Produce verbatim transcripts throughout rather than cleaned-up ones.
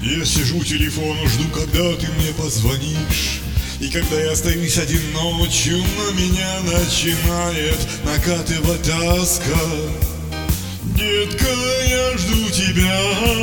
Я сижу, телефону жду, когда ты мне позвонишь. И когда я остаюсь один ночью, на меня начинает накатывать тоска. Детка, я жду тебя,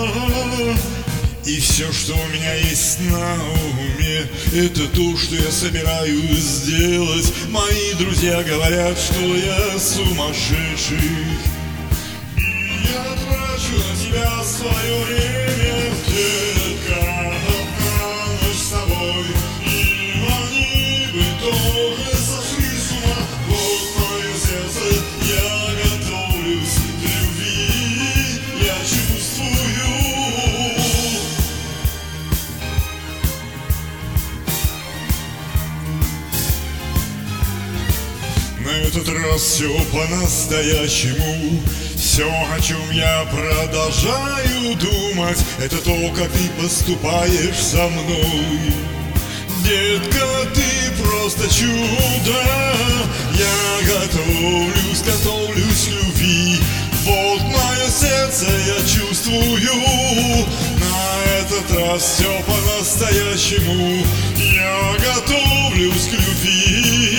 и все, что у меня есть на уме, это то, что я собираюсь сделать. Мои друзья говорят, что я сумасшедший, и я трачу на тебя свое время. Детка, одна ночь с тобой, и они бы тоже сошли с ума. Вот мое сердце, я готовлюсь к любви, я чувствую. На этот раз все по-настоящему. Все, о чем я продолжаю думать, это то, как ты поступаешь со мной. Детка, ты просто чудо. Я готовлюсь, готовлюсь к любви. Вот мое сердце, я чувствую. На этот раз все по-настоящему. Я готовлюсь к любви.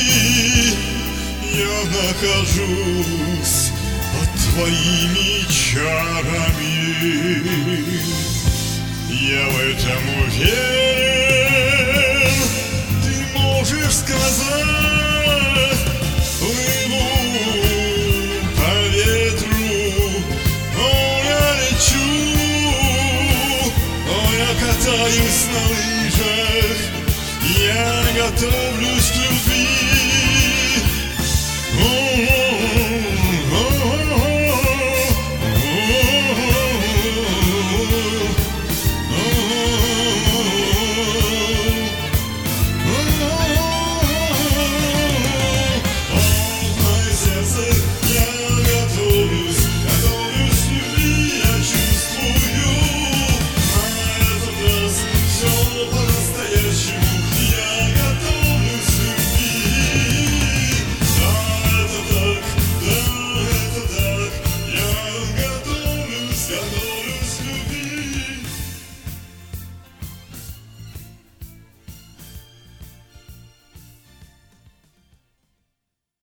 Я нахожусь под твоими чарами. Я в этом уверен. Ты можешь сказать,